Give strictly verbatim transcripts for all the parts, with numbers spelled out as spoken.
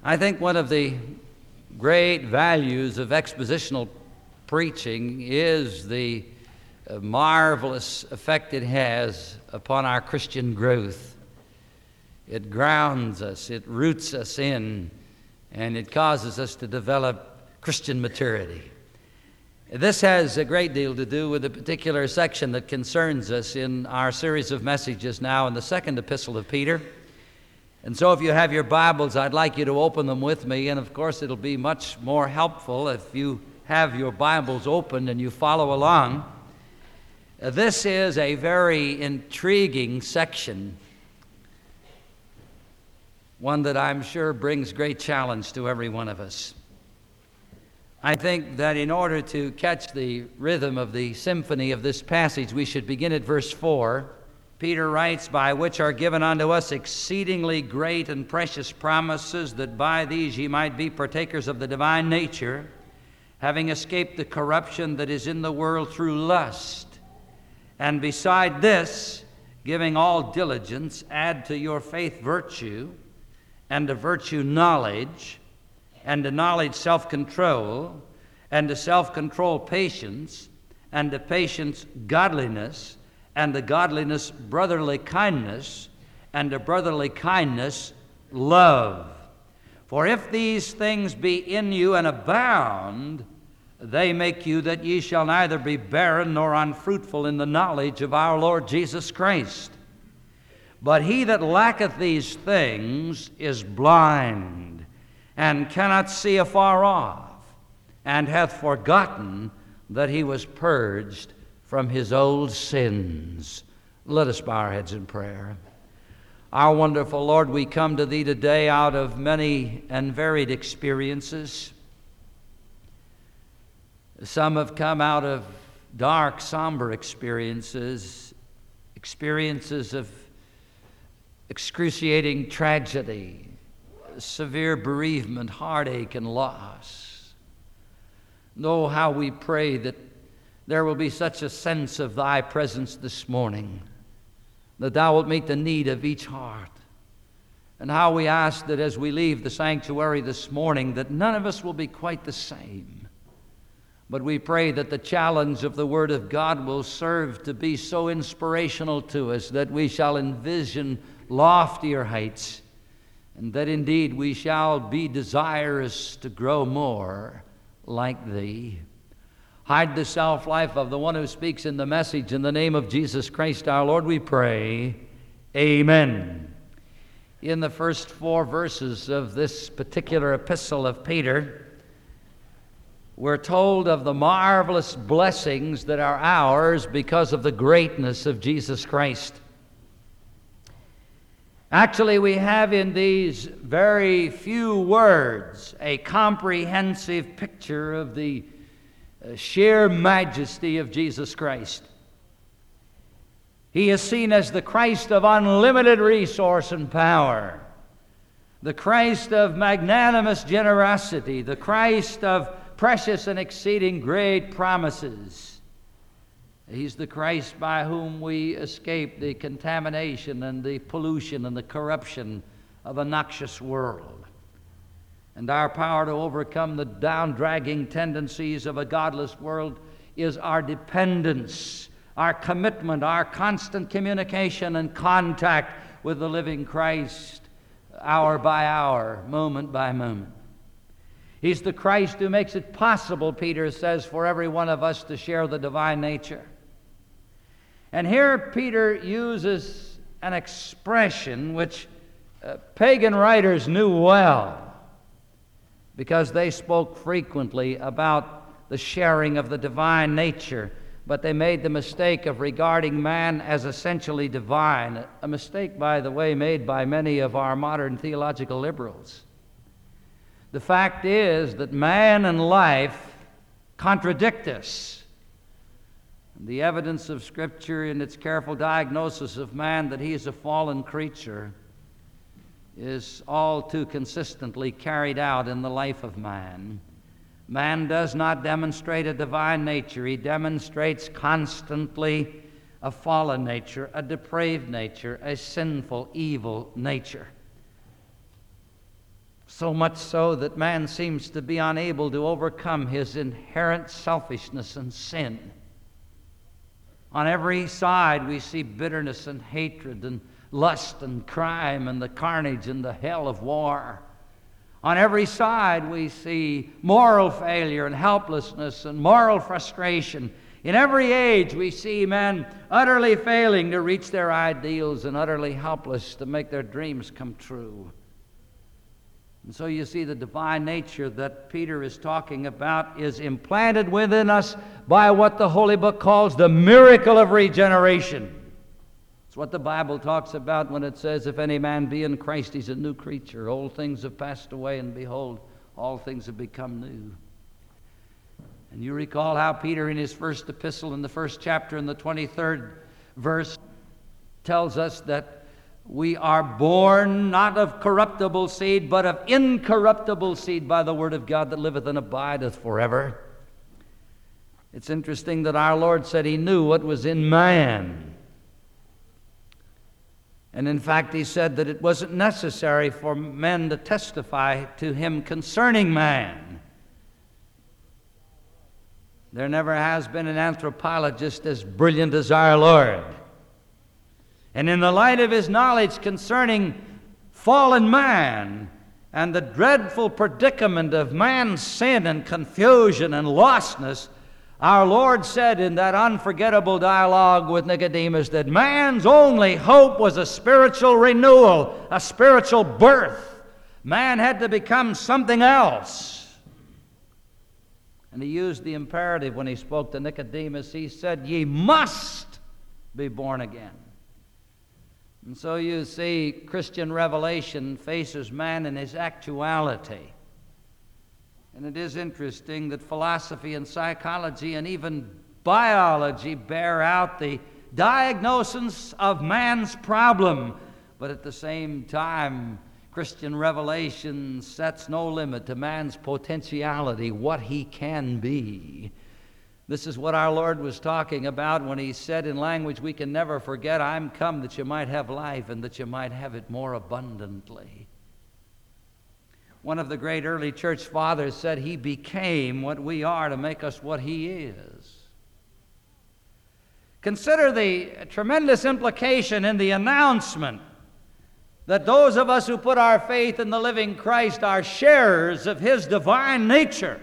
I think one of the great values of expositional preaching is the uh, marvelous effect it has upon our Christian growth. It grounds us, it roots us in, and it causes us to develop Christian maturity. This has a great deal to do with the particular section that concerns us in our series of messages now in the second epistle of Peter. And so if you have your Bibles, I'd like you to open them with me, and of course it'll be much more helpful if you have your Bibles open and you follow along. Uh, This is a very intriguing section, one that I'm sure brings great challenge to every one of us. I think that in order to catch the rhythm of the symphony of this passage, we should begin at verse four. Peter writes, "By which are given unto us exceedingly great and precious promises, that by these ye might be partakers of the divine nature, having escaped the corruption that is in the world through lust. And beside this, giving all diligence, add to your faith virtue, and to virtue knowledge, and to knowledge self-control, and to self-control patience, and to patience godliness, and to godliness brotherly kindness, and to brotherly kindness love. For if these things be in you and abound, they make you that ye shall neither be barren nor unfruitful in the knowledge of our Lord Jesus Christ. But he that lacketh these things is blind, and cannot see afar off, and hath forgotten that he was purged from his old sins." Let us bow our heads in prayer. Our wonderful Lord, we come to Thee today out of many and varied experiences. Some have come out of dark, somber experiences, experiences of excruciating tragedy, severe bereavement, heartache, and loss. Know how we pray that there will be such a sense of Thy presence this morning, that Thou wilt meet the need of each heart. And how we ask that as we leave the sanctuary this morning, that none of us will be quite the same. But we pray that the challenge of the Word of God will serve to be so inspirational to us that we shall envision loftier heights, and that indeed we shall be desirous to grow more like Thee. Hide the self-life of the one who speaks in the message. In the name of Jesus Christ our Lord we pray. Amen. In the first four verses of this particular epistle of Peter, we're told of the marvelous blessings that are ours because of the greatness of Jesus Christ. Actually, we have in these very few words a comprehensive picture of the sheer majesty of Jesus Christ. He is seen as the Christ of unlimited resource and power, the Christ of magnanimous generosity, the Christ of precious and exceeding great promises. He's the Christ by whom we escape the contamination and the pollution and the corruption of a noxious world. And our power to overcome the down-dragging tendencies of a godless world is our dependence, our commitment, our constant communication and contact with the living Christ, hour by hour, moment by moment. He's the Christ who makes it possible, Peter says, for every one of us to share the divine nature. And here Peter uses an expression which uh, pagan writers knew well, because they spoke frequently about the sharing of the divine nature, but they made the mistake of regarding man as essentially divine, a mistake, by the way, made by many of our modern theological liberals. The fact is that man and life contradict us. The evidence of Scripture in its careful diagnosis of man that he is a fallen creature is all too consistently carried out in the life of man. Man does not demonstrate a divine nature. He demonstrates constantly a fallen nature, a depraved nature, a sinful, evil nature. So much so that man seems to be unable to overcome his inherent selfishness and sin. On every side we see bitterness and hatred and lust and crime and the carnage and the hell of war. On every side we see moral failure and helplessness and moral frustration. In every age we see men utterly failing to reach their ideals and utterly helpless to make their dreams come true. And so you see the divine nature that Peter is talking about is implanted within us by what the Holy Book calls the miracle of regeneration. It's what the Bible talks about when it says, if any man be in Christ, he's a new creature. Old things have passed away, and behold, all things have become new. And you recall how Peter in his first epistle, in the first chapter, in the twenty-third verse, tells us that we are born not of corruptible seed, but of incorruptible seed by the word of God that liveth and abideth forever. It's interesting that our Lord said he knew what was in man. And in fact, he said that it wasn't necessary for men to testify to him concerning man. There never has been an anthropologist as brilliant as our Lord. And in the light of his knowledge concerning fallen man and the dreadful predicament of man's sin and confusion and lostness, our Lord said in that unforgettable dialogue with Nicodemus that man's only hope was a spiritual renewal, a spiritual birth. Man had to become something else. And he used the imperative when he spoke to Nicodemus. He said, ye must be born again. And so you see, Christian revelation faces man in his actuality. And it is interesting that philosophy and psychology and even biology bear out the diagnosis of man's problem. But at the same time, Christian revelation sets no limit to man's potentiality, what he can be. This is what our Lord was talking about when he said in language we can never forget, I'm come that you might have life and that you might have it more abundantly. One of the great early church fathers said he became what we are to make us what he is. Consider the tremendous implication in the announcement that those of us who put our faith in the living Christ are sharers of his divine nature.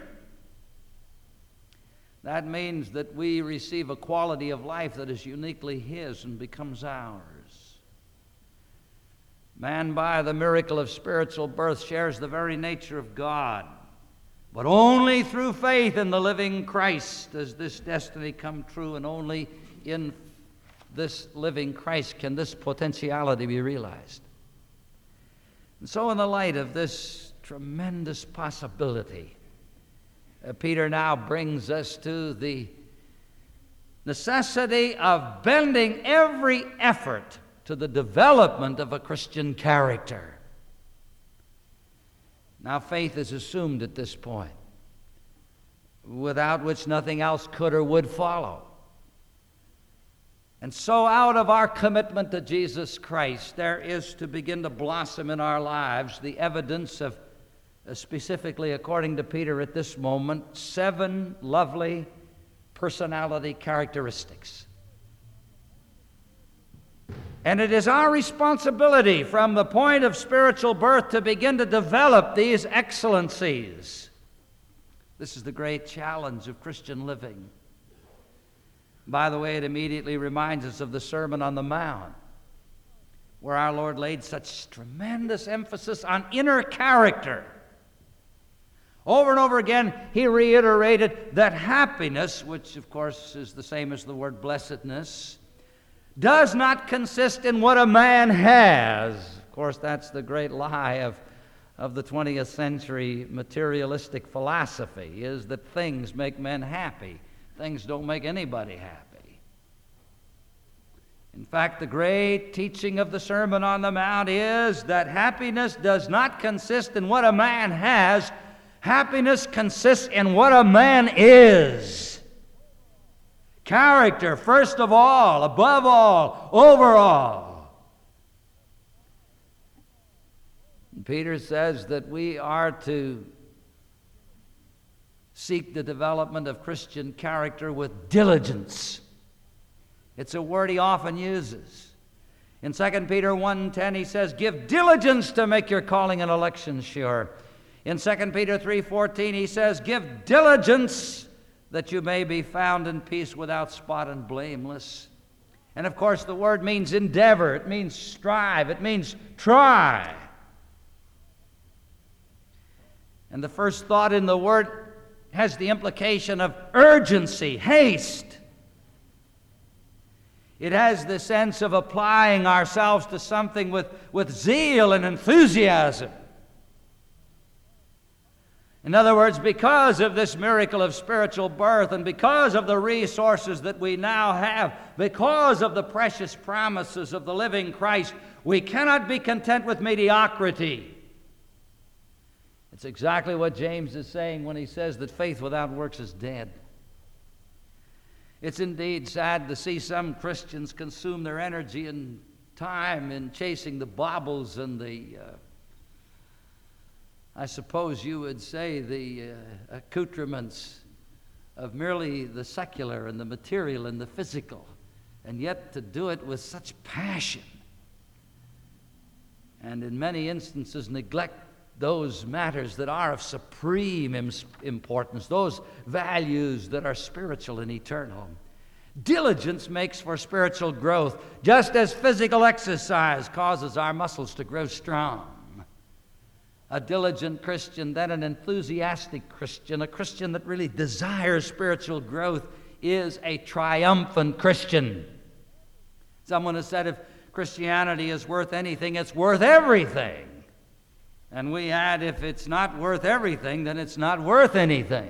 That means that we receive a quality of life that is uniquely his and becomes ours. Man, by the miracle of spiritual birth, shares the very nature of God. But only through faith in the living Christ does this destiny come true, and only in this living Christ can this potentiality be realized. And so in the light of this tremendous possibility, Uh, Peter now brings us to the necessity of bending every effort to the development of a Christian character. Now, faith is assumed at this point, without which nothing else could or would follow. And so out of our commitment to Jesus Christ, there is to begin to blossom in our lives the evidence of, Uh, specifically according to Peter at this moment, seven lovely personality characteristics. And it is our responsibility from the point of spiritual birth to begin to develop these excellencies. This is the great challenge of Christian living. By the way, it immediately reminds us of the Sermon on the Mount, where our Lord laid such tremendous emphasis on inner character. Over and over again, he reiterated that happiness, which of course is the same as the word blessedness, does not consist in what a man has. Of course, that's the great lie of, of the twentieth century materialistic philosophy, is that things make men happy. Things don't make anybody happy. In fact, the great teaching of the Sermon on the Mount is that happiness does not consist in what a man has. Happiness consists in what a man is. Character, first of all, above all, over all. Peter says that we are to seek the development of Christian character with diligence. It's a word he often uses. In Second Peter one ten, he says, give diligence to make your calling and election sure. In Second Peter three fourteen, he says, give diligence that you may be found in peace without spot and blameless. And of course, the word means endeavor. It means strive. It means try. And the first thought in the word has the implication of urgency, haste. It has the sense of applying ourselves to something with, with zeal and enthusiasm. In other words, because of this miracle of spiritual birth and because of the resources that we now have, because of the precious promises of the living Christ, we cannot be content with mediocrity. It's exactly what James is saying when he says that faith without works is dead. It's indeed sad to see some Christians consume their energy and time in chasing the baubles and the, uh, I suppose you would say, the uh, accoutrements of merely the secular and the material and the physical, and yet to do it with such passion, and in many instances neglect those matters that are of supreme importance, those values that are spiritual and eternal. Diligence makes for spiritual growth, just as physical exercise causes our muscles to grow strong. A diligent Christian, then an enthusiastic Christian, a Christian that really desires spiritual growth, is a triumphant Christian. Someone has said if Christianity is worth anything, it's worth everything. And we add, if it's not worth everything, then it's not worth anything.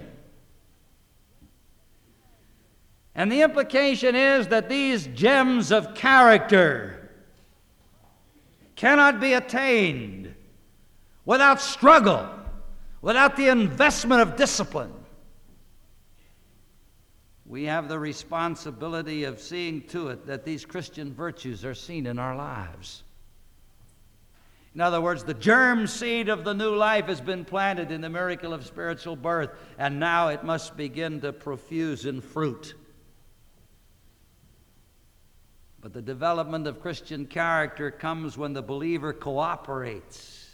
And the implication is that these gems of character cannot be attained without struggle, without the investment of discipline. We have the responsibility of seeing to it that these Christian virtues are seen in our lives. In other words, the germ seed of the new life has been planted in the miracle of spiritual birth, and now it must begin to profuse in fruit. But the development of Christian character comes when the believer cooperates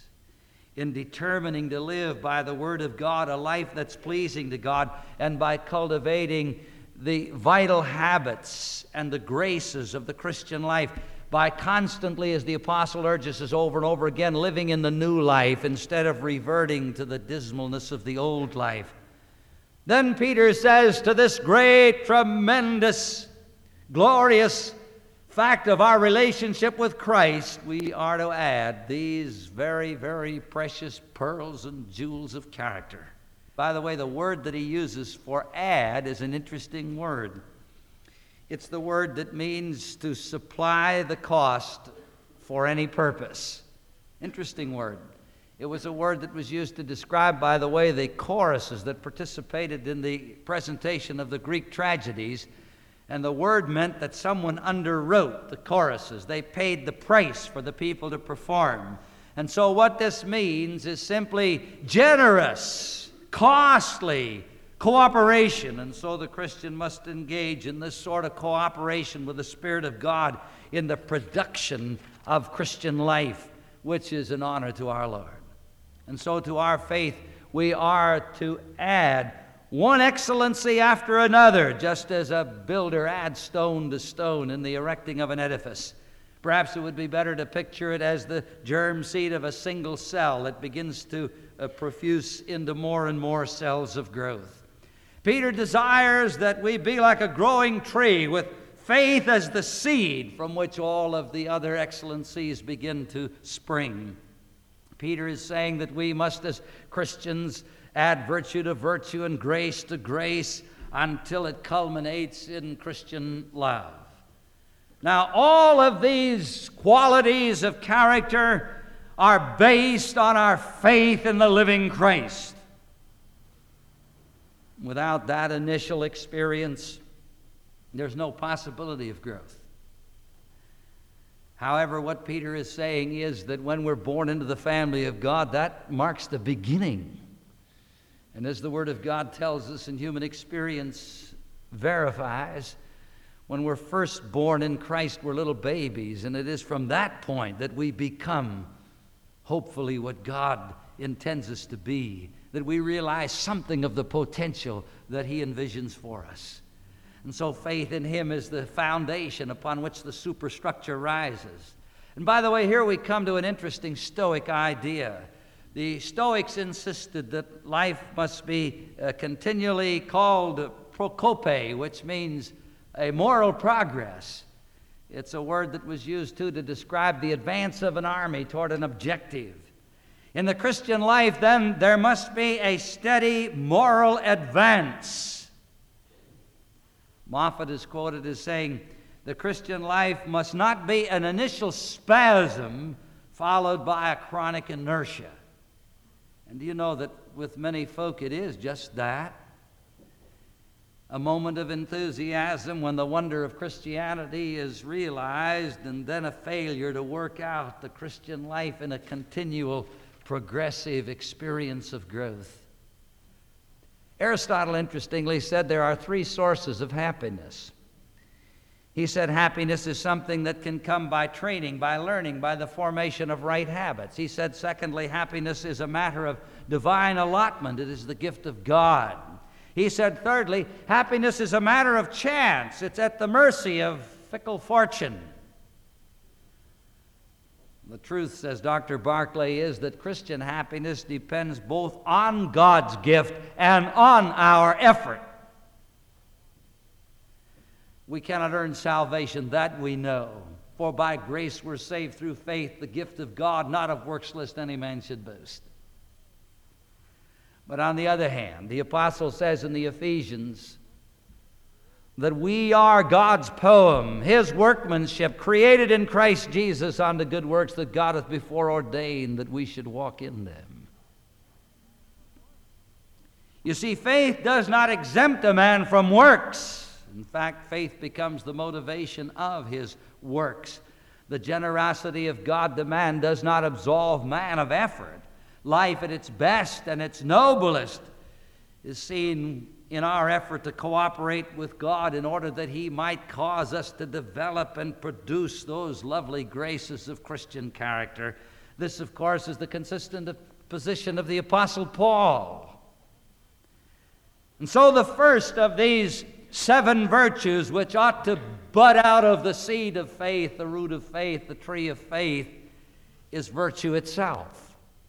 in determining to live by the Word of God a life that's pleasing to God, and by cultivating the vital habits and the graces of the Christian life, by constantly, as the apostle urges us over and over again, living in the new life instead of reverting to the dismalness of the old life. Then Peter says, to this great, tremendous, glorious fact of our relationship with Christ, we are to add these very, very precious pearls and jewels of character. By the way, the word that he uses for add is an interesting word. It's the word that means to supply the cost for any purpose. Interesting word. It was a word that was used to describe, by the way, the choruses that participated in the presentation of the Greek tragedies. And the word meant that someone underwrote the choruses. They paid the price for the people to perform. And so what this means is simply generous, costly cooperation. And so the Christian must engage in this sort of cooperation with the Spirit of God in the production of Christian life, which is an honor to our Lord. And so to our faith, we are to add one excellency after another, just as a builder adds stone to stone in the erecting of an edifice. Perhaps it would be better to picture it as the germ seed of a single cell that begins to uh, profuse into more and more cells of growth. Peter desires that we be like a growing tree with faith as the seed from which all of the other excellencies begin to spring. Peter is saying that we must, as Christians, add virtue to virtue and grace to grace until it culminates in Christian love. Now, all of these qualities of character are based on our faith in the living Christ. Without that initial experience, there's no possibility of growth. However, what Peter is saying is that when we're born into the family of God, that marks the beginning. And as the Word of God tells us and human experience verifies, when we're first born in Christ, we're little babies, and it is from that point that we become, hopefully, what God intends us to be, that we realize something of the potential that He envisions for us. And so faith in Him is the foundation upon which the superstructure rises. And by the way, here we come to an interesting Stoic idea. The Stoics insisted that life must be uh, continually called prokope, which means a moral progress. It's a word that was used, too, to describe the advance of an army toward an objective. In the Christian life, then, there must be a steady moral advance. Moffat is quoted as saying, the Christian life must not be an initial spasm followed by a chronic inertia. And do you know that with many folk it is just that? A moment of enthusiasm when the wonder of Christianity is realized, and then a failure to work out the Christian life in a continual, progressive experience of growth. Aristotle, interestingly, said there are three sources of happiness. He said happiness is something that can come by training, by learning, by the formation of right habits. He said, secondly, happiness is a matter of divine allotment. It is the gift of God. He said, thirdly, happiness is a matter of chance. It's at the mercy of fickle fortune. The truth, says Doctor Barclay, is that Christian happiness depends both on God's gift and on our effort. We cannot earn salvation, that we know. For by grace we're saved through faith, the gift of God, not of works, lest any man should boast. But on the other hand, the apostle says in the Ephesians that we are God's poem, His workmanship, created in Christ Jesus unto good works that God hath before ordained that we should walk in them. You see, faith does not exempt a man from works. In fact, faith becomes the motivation of his works. The generosity of God to man does not absolve man of effort. Life at its best and its noblest is seen in our effort to cooperate with God in order that He might cause us to develop and produce those lovely graces of Christian character. This, of course, is the consistent position of the Apostle Paul. And so the first of these seven virtues which ought to bud out of the seed of faith, the root of faith, the tree of faith, is virtue itself.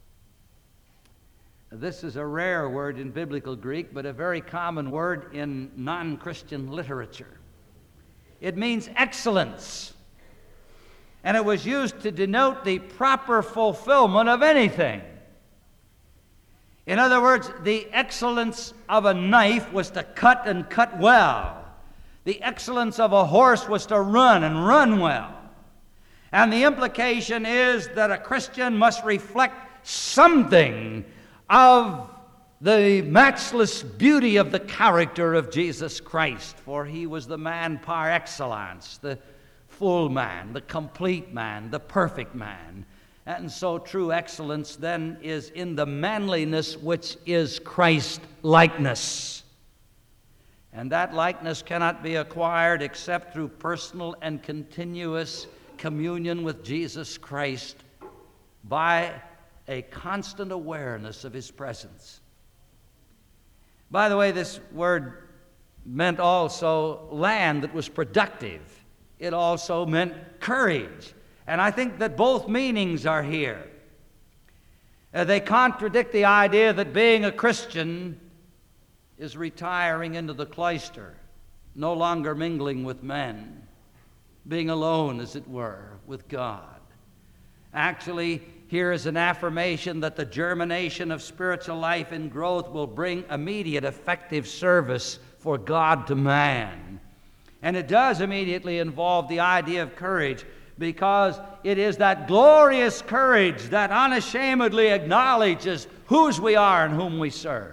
This is a rare word in biblical Greek, but a very common word in non-Christian literature. It means excellence, and it was used to denote the proper fulfillment of anything. In other words, the excellence of a knife was to cut and cut well. The excellence of a horse was to run and run well. And the implication is that a Christian must reflect something of the matchless beauty of the character of Jesus Christ, for He was the man par excellence, the full man, the complete man, the perfect man. And so true excellence then is in the manliness which is Christ-likeness. And that likeness cannot be acquired except through personal and continuous communion with Jesus Christ by a constant awareness of His presence. By the way, this word meant also land that was productive. It also meant courage. And I think that both meanings are here. Uh, they contradict the idea that being a Christian is retiring into the cloister, no longer mingling with men, being alone, as it were, with God. Actually, here is an affirmation that the germination of spiritual life and growth will bring immediate effective service for God to man. And it does immediately involve the idea of courage, because it is that glorious courage that unashamedly acknowledges whose we are and whom we serve.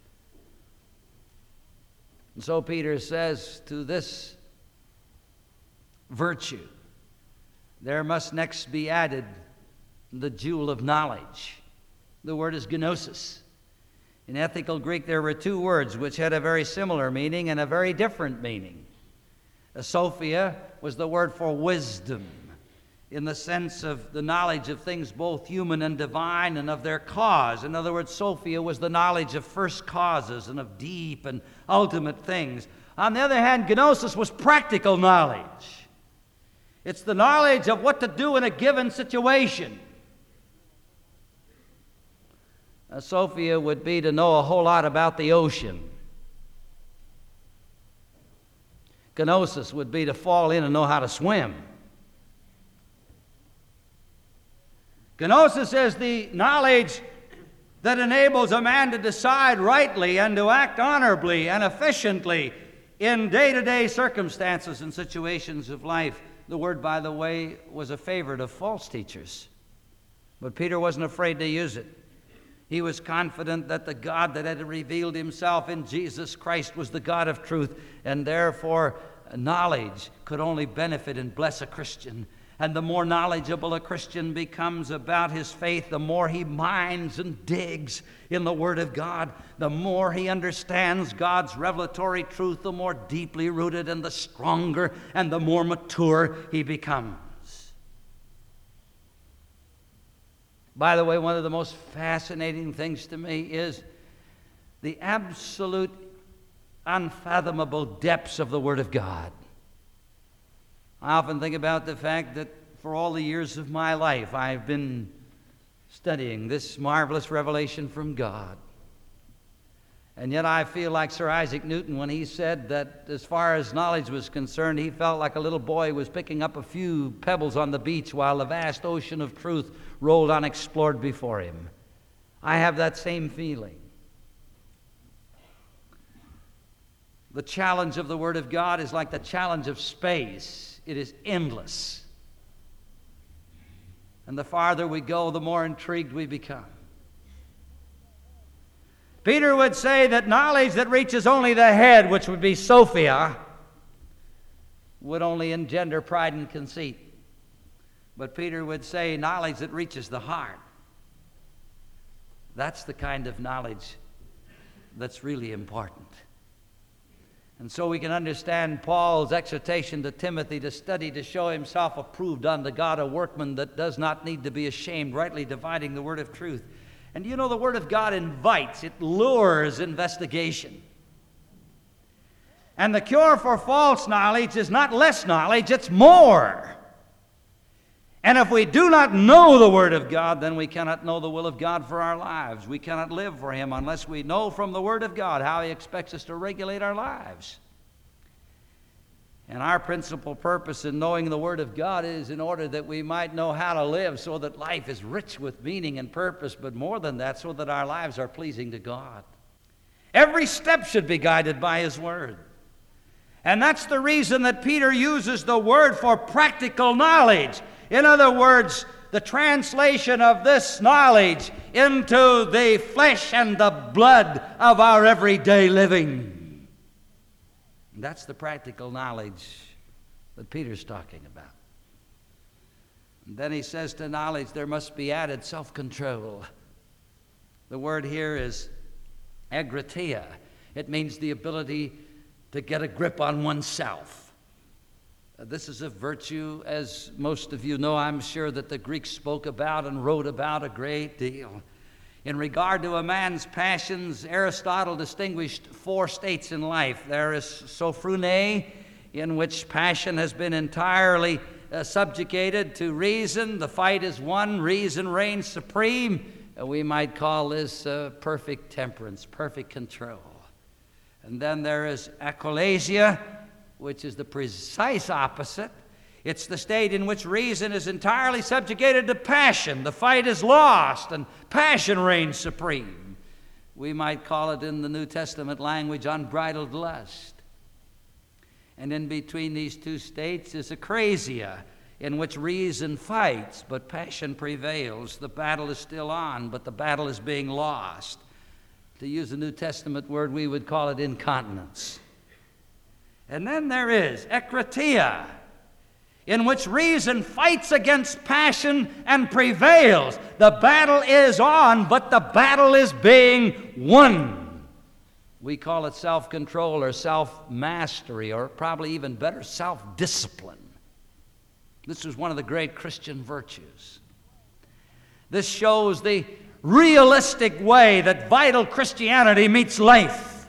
And so Peter says to this virtue there must next be added the jewel of knowledge. The word is gnosis. In ethical Greek, there were two words which had a very similar meaning and a very different meaning. Sophia was the word for wisdom, in the sense of the knowledge of things both human and divine and of their cause. In other words, Sophia was the knowledge of first causes and of deep and ultimate things. On the other hand, gnosis was practical knowledge. It's the knowledge of what to do in a given situation. Uh, Sophia would be to know a whole lot about the ocean. Gnosis would be to fall in and know how to swim. Gnosis is the knowledge that enables a man to decide rightly and to act honorably and efficiently in day-to-day circumstances and situations of life. The word, by the way, was a favorite of false teachers, but Peter wasn't afraid to use it. He was confident that the God that had revealed himself in Jesus Christ was the God of truth, and therefore knowledge could only benefit and bless a Christian. And the more knowledgeable a Christian becomes about his faith, the more he mines and digs in the Word of God, the more he understands God's revelatory truth, the more deeply rooted and the stronger and the more mature he becomes. By the way, one of the most fascinating things to me is the absolute unfathomable depths of the Word of God. I often think about the fact that for all the years of my life, I've been studying this marvelous revelation from God. And yet I feel like Sir Isaac Newton when he said that as far as knowledge was concerned, he felt like a little boy was picking up a few pebbles on the beach while the vast ocean of truth rolled unexplored before him. I have that same feeling. The challenge of the Word of God is like the challenge of space. It is endless. And the farther we go, the more intrigued we become. Peter would say that knowledge that reaches only the head, which would be Sophia, would only engender pride and conceit. But Peter would say knowledge that reaches the heart, that's the kind of knowledge that's really important. And so we can understand Paul's exhortation to Timothy to study to show himself approved unto God, a workman that does not need to be ashamed, rightly dividing the word of truth. And you know, the Word of God invites, it lures investigation. And the cure for false knowledge is not less knowledge, it's more. And if we do not know the Word of God, then we cannot know the will of God for our lives. We cannot live for Him unless we know from the Word of God how He expects us to regulate our lives. And our principal purpose in knowing the Word of God is in order that we might know how to live so that life is rich with meaning and purpose, but more than that, so that our lives are pleasing to God. Every step should be guided by His Word. And that's the reason that Peter uses the word for practical knowledge. In other words, the translation of this knowledge into the flesh and the blood of our everyday living. That's the practical knowledge that Peter's talking about. And then he says to knowledge there must be added self-control. The word here is agratia. It means the ability to get a grip on oneself. Uh, this is a virtue, as most of you know, I'm sure, that the Greeks spoke about and wrote about a great deal. In regard to a man's passions, Aristotle distinguished four states in life. There is sophrune, in which passion has been entirely uh, subjugated to reason. The fight is won, reason reigns supreme. Uh, we might call this uh, perfect temperance, perfect control. And then there is acholasia, which is the precise opposite. It's the state in which reason is entirely subjugated to passion. The fight is lost and passion reigns supreme. We might call it in the New Testament language unbridled lust. And in between these two states is acrasia, in which reason fights but passion prevails. The battle is still on, but the battle is being lost. To use a New Testament word, we would call it incontinence. And then there is ekratia, in which reason fights against passion and prevails. The battle is on, but the battle is being won. We call it self-control or self-mastery, or probably even better, self-discipline. This is one of the great Christian virtues. This shows the realistic way that vital Christianity meets life.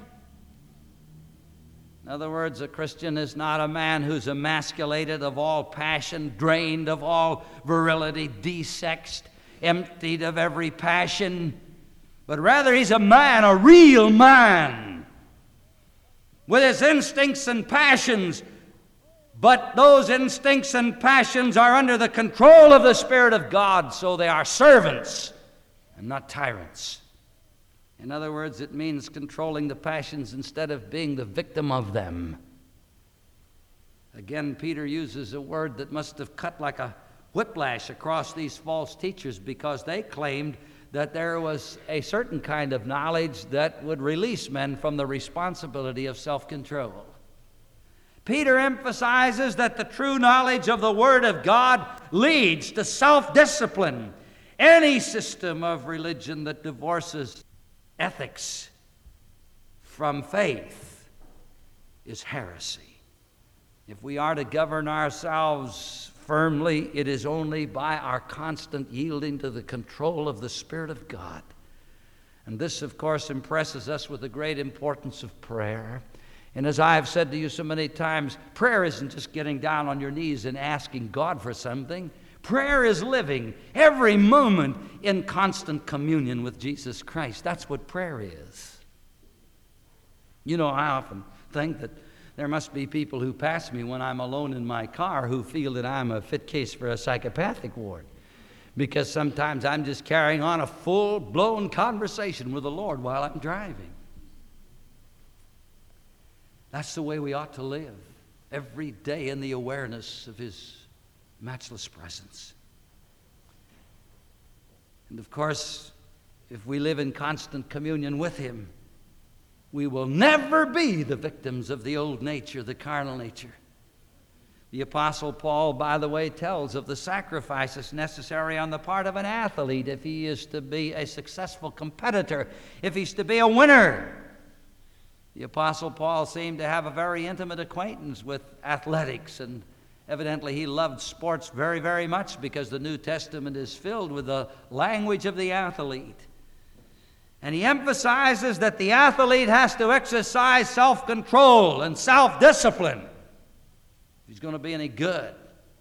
In other words, a Christian is not a man who's emasculated of all passion, drained of all virility, desexed, emptied of every passion, but rather he's a man, a real man, with his instincts and passions, but those instincts and passions are under the control of the Spirit of God, so they are servants and not tyrants. In other words, it means controlling the passions instead of being the victim of them. Again, Peter uses a word that must have cut like a whiplash across these false teachers, because they claimed that there was a certain kind of knowledge that would release men from the responsibility of self-control. Peter emphasizes that the true knowledge of the Word of God leads to self-discipline. Any system of religion that divorces ethics from faith is heresy. If we are to govern ourselves firmly, it is only by our constant yielding to the control of the Spirit of God. And this, of course, impresses us with the great importance of prayer. And as I have said to you so many times, prayer isn't just getting down on your knees and asking God for something. Prayer is living every moment in constant communion with Jesus Christ. That's what prayer is. You know, I often think that there must be people who pass me when I'm alone in my car who feel that I'm a fit case for a psychopathic ward, because sometimes I'm just carrying on a full-blown conversation with the Lord while I'm driving. That's the way we ought to live, every day in the awareness of His matchless presence. And of course, if we live in constant communion with Him, we will never be the victims of the old nature, the carnal nature. The Apostle Paul, by the way, tells of the sacrifices necessary on the part of an athlete if he is to be a successful competitor, if he's to be a winner. The Apostle Paul seemed to have a very intimate acquaintance with athletics, and evidently he loved sports very, very much, because the New Testament is filled with the language of the athlete. And he emphasizes that the athlete has to exercise self-control and self-discipline if he's going to be any good.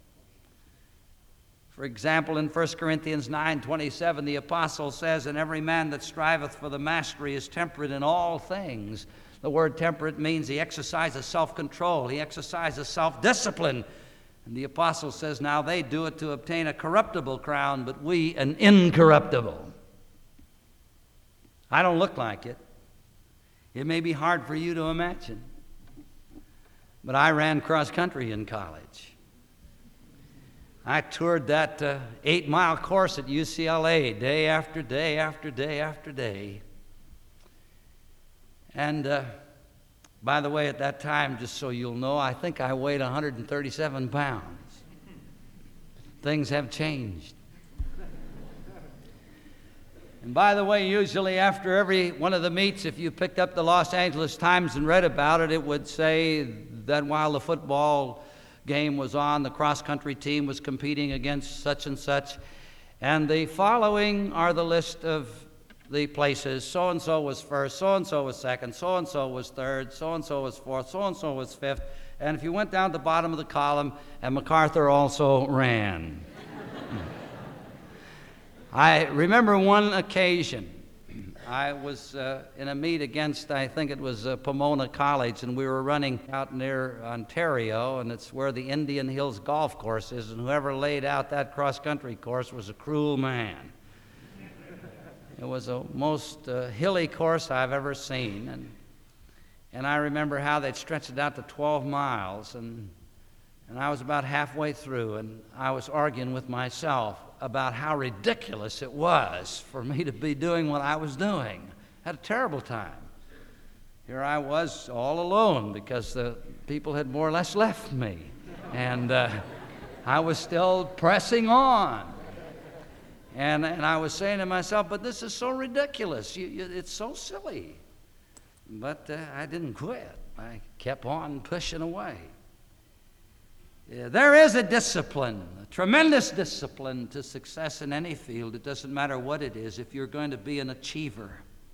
For example, in First Corinthians nine twenty-seven, the apostle says, "And every man that striveth for the mastery is temperate in all things." The word temperate means he exercises self-control, he exercises self-discipline. And the apostle says, now they do it to obtain a corruptible crown, but we an incorruptible. I don't look like it. It may be hard for you to imagine, but I ran cross-country in college. I toured that uh, eight-mile course at U C L A day after day after day after day. And uh, by the way, at that time, just so you'll know, I think I weighed one hundred thirty-seven pounds. Things have changed. And by the way, usually after every one of the meets, if you picked up the Los Angeles Times and read about it, it would say that while the football game was on, the cross-country team was competing against such and such. And the following are the list of the places. So-and-so was first, so-and-so was second, so-and-so was third, so-and-so was fourth, so-and-so was fifth. And if you went down to the bottom of the column, and MacArthur also ran. I remember one occasion. I was uh, in a meet against, I think it was uh, Pomona College, and we were running out near Ontario, and it's where the Indian Hills Golf Course is, and whoever laid out that cross-country course was a cruel man. It was a most uh, hilly course I've ever seen, and and I remember how they'd stretched it out to twelve miles, and and I was about halfway through, and I was arguing with myself about how ridiculous it was for me to be doing what I was doing. I had a terrible time. Here I was all alone because the people had more or less left me, and uh, I was still pressing on. And, and I was saying to myself, but this is so ridiculous. You, you, it's so silly. But uh, I didn't quit. I kept on pushing away. Yeah, there is a discipline, a tremendous discipline to success in any field. It doesn't matter what it is if you're going to be an achiever.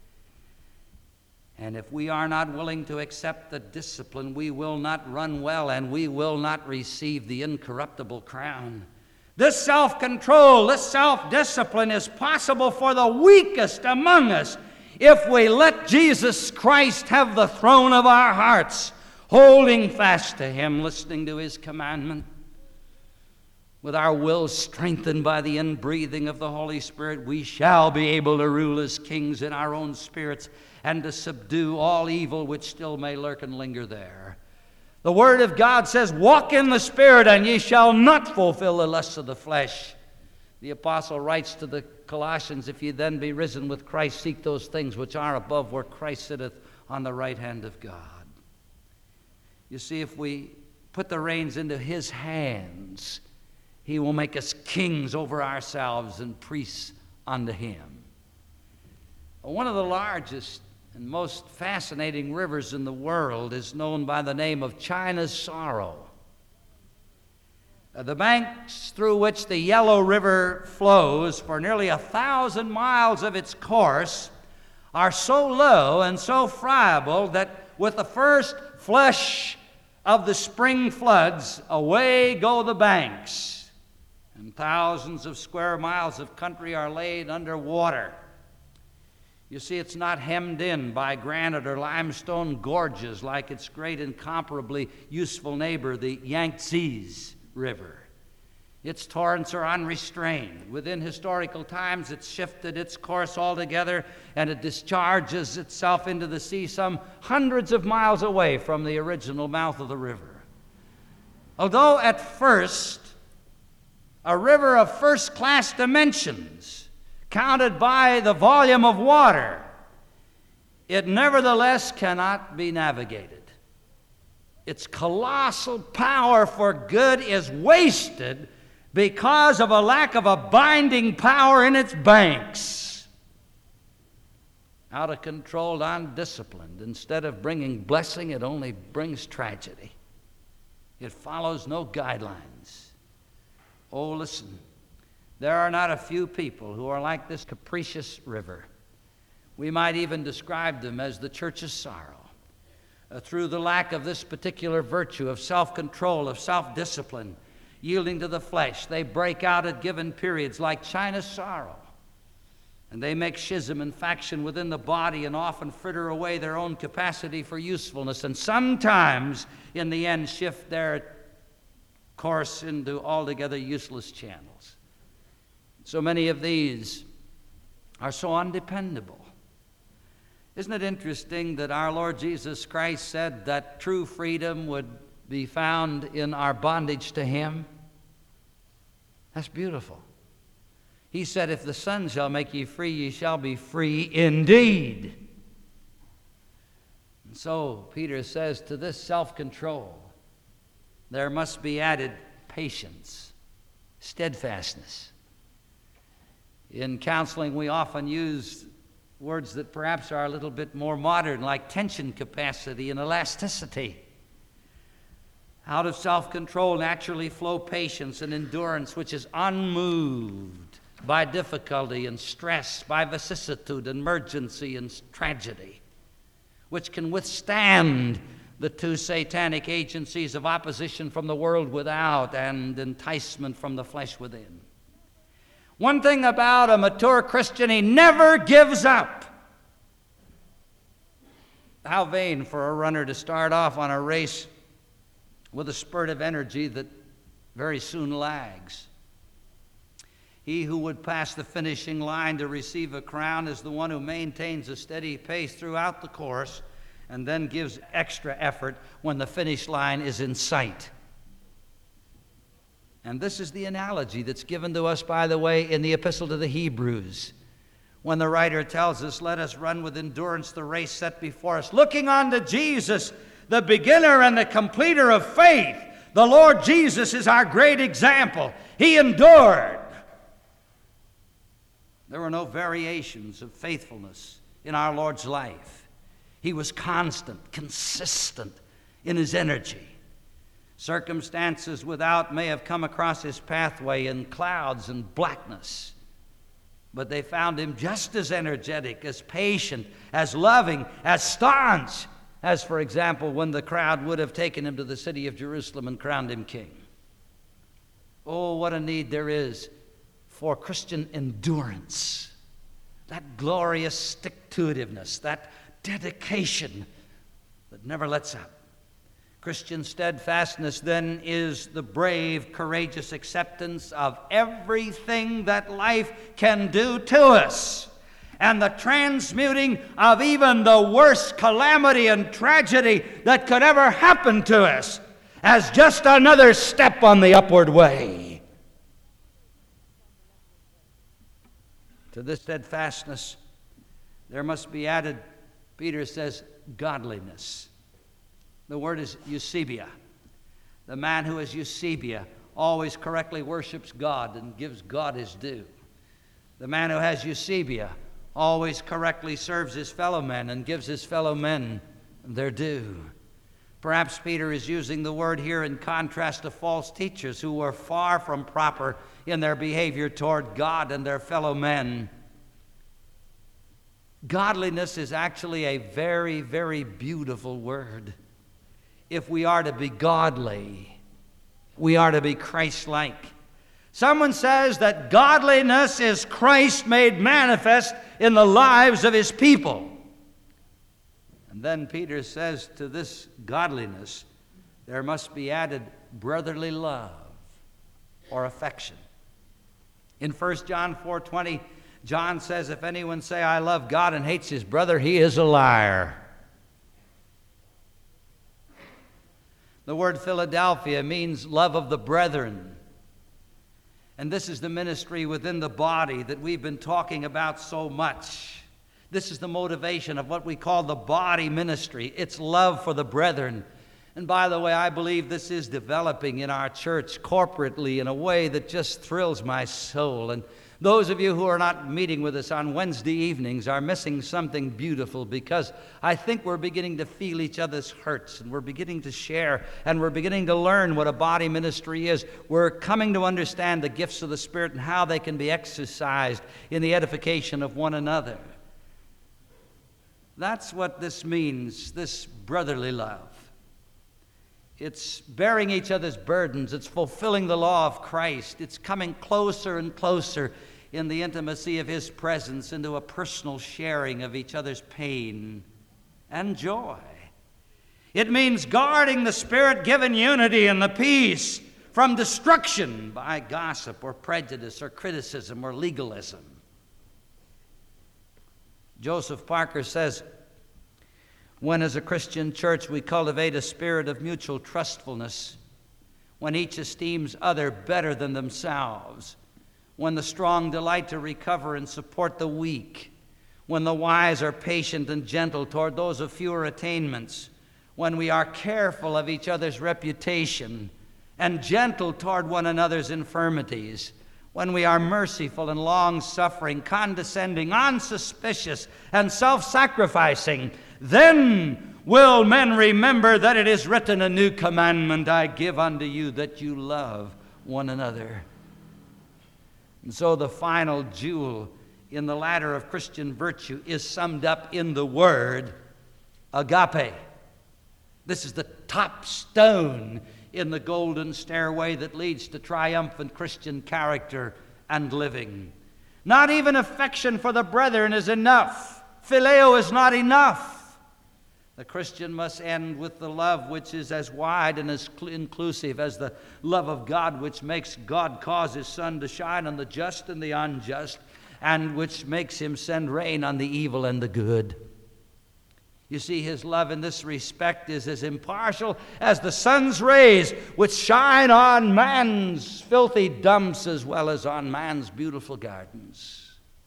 And if we are not willing to accept the discipline, we will not run well and we will not receive the incorruptible crown. This self-control, this self-discipline is possible for the weakest among us if we let Jesus Christ have the throne of our hearts, holding fast to Him, listening to His commandment, with our wills strengthened by the inbreathing of the Holy Spirit. We shall be able to rule as kings in our own spirits and to subdue all evil which still may lurk and linger there. The Word of God says, walk in the Spirit, and ye shall not fulfill the lusts of the flesh. The apostle writes to the Colossians, if ye then be risen with Christ, seek those things which are above, where Christ sitteth on the right hand of God. You see, if we put the reins into His hands, He will make us kings over ourselves and priests unto Him. One of the largest and most fascinating rivers in the world is known by the name of China's Sorrow. The banks through which the Yellow River flows for nearly a thousand miles of its course are so low and so friable that with the first flush of the spring floods, away go the banks, and thousands of square miles of country are laid under water. You see, it's not hemmed in by granite or limestone gorges like its great incomparably useful neighbor, the Yangtze River. Its torrents are unrestrained. Within historical times, it's shifted its course altogether, and it discharges itself into the sea some hundreds of miles away from the original mouth of the river. Although at first a river of first-class dimensions, counted by the volume of water, it nevertheless cannot be navigated. Its colossal power for good is wasted because of a lack of a binding power in its banks. Out of control, undisciplined, instead of bringing blessing, it only brings tragedy. It follows no guidelines. Oh, listen. There are not a few people who are like this capricious river. We might even describe them as the church's sorrow. Uh, through the lack of this particular virtue of self-control, of self-discipline, yielding to the flesh, they break out at given periods like China's sorrow. And they make schism and faction within the body and often fritter away their own capacity for usefulness, and sometimes, in the end, shift their course into altogether useless channels. So many of these are so undependable. Isn't it interesting that our Lord Jesus Christ said that true freedom would be found in our bondage to Him? That's beautiful. He said, if the Son shall make ye free, ye shall be free indeed. And so Peter says, to this self-control, there must be added patience, steadfastness. In counseling, we often use words that perhaps are a little bit more modern, like tension capacity and elasticity. Out of self-control naturally flow patience and endurance, which is unmoved by difficulty and stress, by vicissitude, emergency, and tragedy, which can withstand the two satanic agencies of opposition from the world without and enticement from the flesh within. One thing about a mature Christian, he never gives up. How vain for a runner to start off on a race with a spurt of energy that very soon lags. He who would pass the finishing line to receive a crown is the one who maintains a steady pace throughout the course and then gives extra effort when the finish line is in sight. And this is the analogy that's given to us, by the way, in the Epistle to the Hebrews, when the writer tells us, let us run with endurance the race set before us, looking unto Jesus, the beginner and the completer of faith, The Lord Jesus is our great example. He endured. There were no variations of faithfulness in our Lord's life. He was constant, consistent in his energy. Circumstances without may have come across his pathway in clouds and blackness, but they found him just as energetic, as patient, as loving, as staunch as, for example, when the crowd would have taken him to the city of Jerusalem and crowned him king. Oh, what a need there is for Christian endurance, that glorious stick-to-itiveness, that dedication that never lets up. Christian steadfastness, then, is the brave, courageous acceptance of everything that life can do to us, and the transmuting of even the worst calamity and tragedy that could ever happen to us as just another step on the upward way. To this steadfastness, there must be added, Peter says, godliness. The word is Eusebia. The man who is Eusebia always correctly worships God and gives God his due. The man who has Eusebia always correctly serves his fellow men and gives his fellow men their due. Perhaps Peter is using the word here in contrast to false teachers who were far from proper in their behavior toward God and their fellow men. Godliness is actually a very, very beautiful word. If we are to be godly, we are to be Christ-like. Someone says that godliness is Christ made manifest in the lives of his people. And then Peter says to this godliness, there must be added brotherly love or affection. In First John four twenty, John says, if anyone say, I love God and hates his brother, he is a liar. The word Philadelphia means love of the brethren. And this is the ministry within the body that we've been talking about so much. This is the motivation of what we call the body ministry. It's love for the brethren. And by the way, I believe this is developing in our church corporately in a way that just thrills my soul. And those of you who are not meeting with us on Wednesday evenings are missing something beautiful, because I think we're beginning to feel each other's hurts, and we're beginning to share, and we're beginning to learn what a body ministry is. We're coming to understand the gifts of the Spirit and how they can be exercised in the edification of one another. That's what this means, this brotherly love. It's bearing each other's burdens. It's fulfilling the law of Christ. It's coming closer and closer in the intimacy of his presence into a personal sharing of each other's pain and joy. It means guarding the Spirit-given unity and the peace from destruction by gossip or prejudice or criticism or legalism. Joseph Parker says, when as a Christian church we cultivate a spirit of mutual trustfulness, when each esteems other better than themselves, when the strong delight to recover and support the weak, when the wise are patient and gentle toward those of fewer attainments, when we are careful of each other's reputation and gentle toward one another's infirmities, when we are merciful and long-suffering, condescending, unsuspicious, and self-sacrificing, then will men remember that it is written, a new commandment I give unto you, that you love one another. And so the final jewel in the ladder of Christian virtue is summed up in the word agape. This is the top stone in the golden stairway that leads to triumphant Christian character and living. Not even affection for the brethren is enough. Phileo is not enough. The Christian must end with the love which is as wide and as inclusive as the love of God, which makes God cause his sun to shine on the just and the unjust, and which makes him send rain on the evil and the good. You see, his love in this respect is as impartial as the sun's rays, which shine on man's filthy dumps as well as on man's beautiful gardens.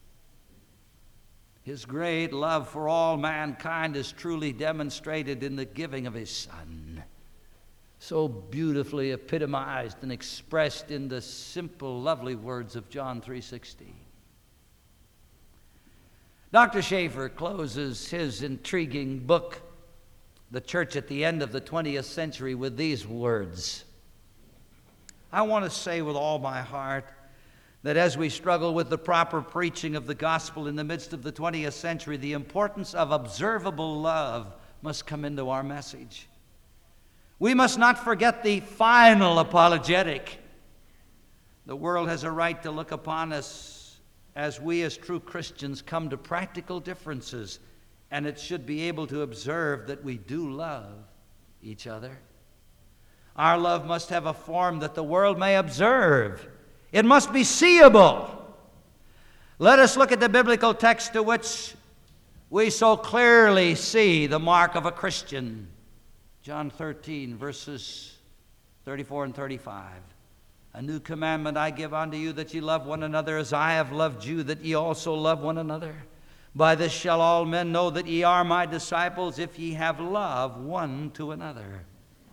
His great love for all mankind is truly demonstrated in the giving of his Son. so beautifully epitomized and expressed in the simple, lovely words of John three sixteen. Doctor Schaeffer closes his intriguing book, The Church at the End of the twentieth Century, with these words. I want to say with all my heart that as we struggle with the proper preaching of the gospel in the midst of the twentieth century, the importance of observable love must come into our message. We must not forget the final apologetic. The world has a right to look upon us as we as true Christians come to practical differences, and it should be able to observe that we do love each other. Our love must have a form that the world may observe. It must be seeable. Let us look at the biblical text to which we so clearly see the mark of a Christian. John thirteen, verses thirty-four and thirty-five. A new commandment I give unto you, that ye love one another as I have loved you, that ye also love one another. By this shall all men know that ye are my disciples, if ye have love one to another.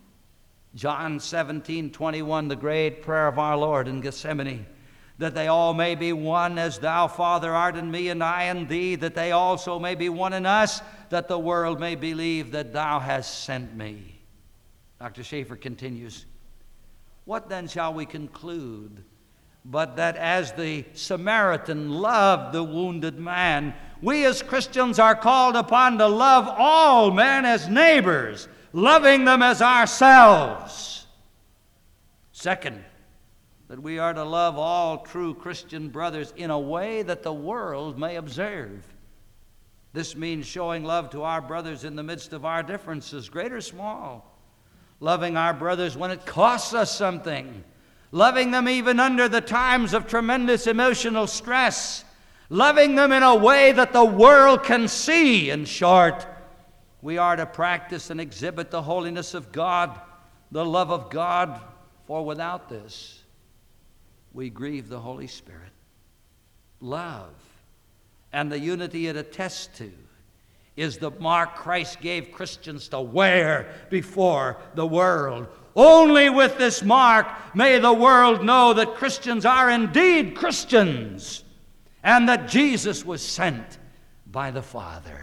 John seventeen, twenty-one, the great prayer of our Lord in Gethsemane, that they all may be one, as thou, Father, art in me, and I in thee, that they also may be one in us, that the world may believe that thou hast sent me. Doctor Schaeffer continues, what then shall we conclude but that as the Samaritan loved the wounded man, we as Christians are called upon to love all men as neighbors, loving them as ourselves. Second, that we are to love all true Christian brothers in a way that the world may observe. This means showing love to our brothers in the midst of our differences, great or small. Loving our brothers when it costs us something. Loving them even under the times of tremendous emotional stress. Loving them in a way that the world can see. In short, we are to practice and exhibit the holiness of God, the love of God, for without this, we grieve the Holy Spirit. Love and the unity it attests to is the mark Christ gave Christians to wear before the world. Only with this mark may the world know that Christians are indeed Christians, and that Jesus was sent by the Father.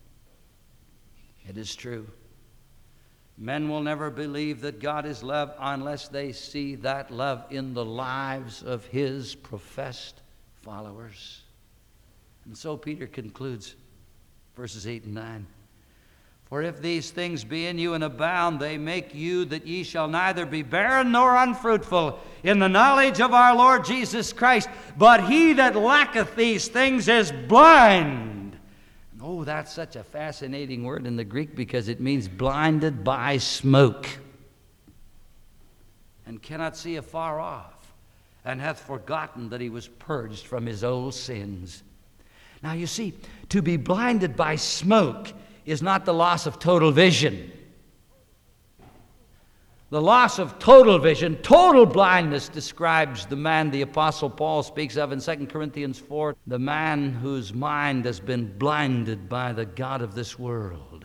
It is true. Men will never believe that God is love unless they see that love in the lives of His professed followers. And so Peter concludes, verses eight and nine. For if these things be in you and abound, they make you that ye shall neither be barren nor unfruitful in the knowledge of our Lord Jesus Christ. But he that lacketh these things is blind. Oh, that's such a fascinating word in the Greek, because it means blinded by smoke, and cannot see afar off, and hath forgotten that he was purged from his old sins. Now you see, to be blinded by smoke is not the loss of total vision. The loss of total vision, total blindness, describes the man the Apostle Paul speaks of in Second Corinthians four, the man whose mind has been blinded by the god of this world.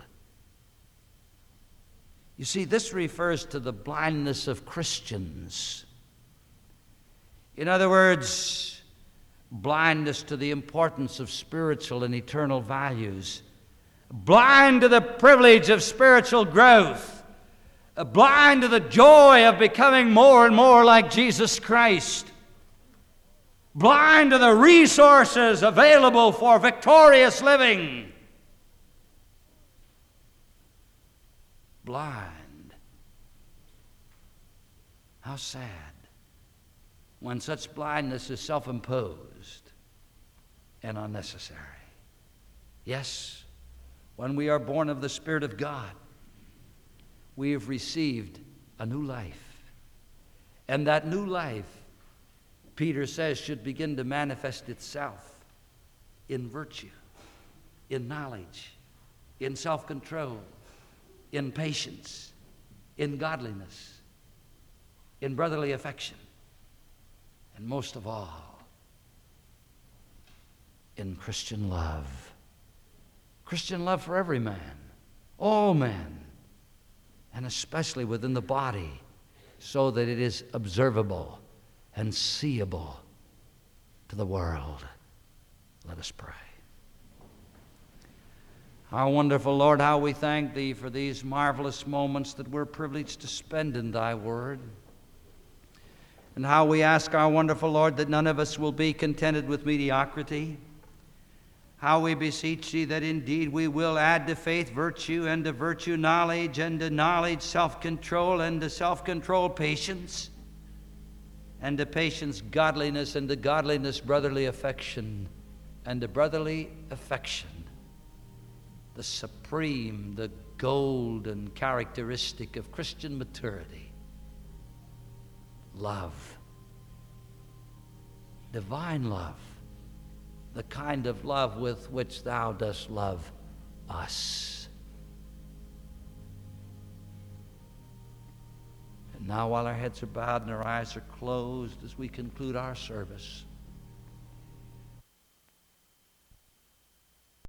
You see, this refers to the blindness of Christians. In other words, blindness to the importance of spiritual and eternal values. Blind to the privilege of spiritual growth. Blind to the joy of becoming more and more like Jesus Christ. Blind to the resources available for victorious living. Blind. How sad when such blindness is self-imposed and unnecessary. Yes, when we are born of the Spirit of God, we have received a new life. And that new life, Peter says, should begin to manifest itself in virtue, in knowledge, in self-control, in patience, in godliness, in brotherly affection, and most of all, in Christian love. Christian love for every man, all men, and especially within the body, so that it is observable and seeable to the world. Let us pray. Our wonderful Lord, how we thank Thee for these marvelous moments that we're privileged to spend in Thy Word. And how we ask our wonderful Lord that none of us will be contented with mediocrity. How we beseech Thee that indeed we will add to faith virtue, and to virtue knowledge, and to knowledge self-control, and to self-control patience, and to patience godliness, and to godliness brotherly affection, and to brotherly affection the supreme, the golden characteristic of Christian maturity. Love. Divine love. The kind of love with which Thou dost love us. And now, while our heads are bowed and our eyes are closed, as we conclude our service,